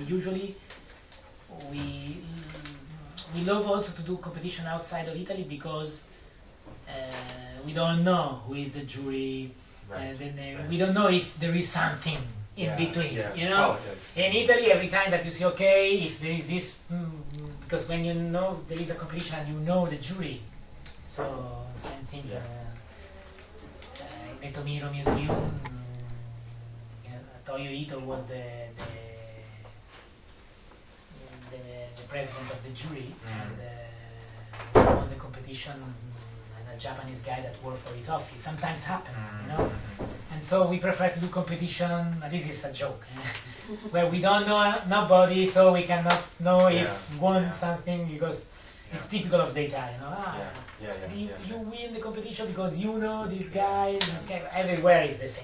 usually we love also to do competition outside of Italy because we don't know who is the jury, and then we don't know if there is something in between. You know, in Italy, every time that you see, okay, if there is this, because when you know there is a competition, you know the jury. So same thing. In the Tomiro Museum, Toyo Ito was the president of the jury, and we won the competition. And a Japanese guy that worked for his office. Sometimes happen, you know. And so we prefer to do competition. This is a joke, where we don't know nobody, so we cannot know if won something because it's typical of the Italian. You win the competition because you know this guy. Everywhere is the same.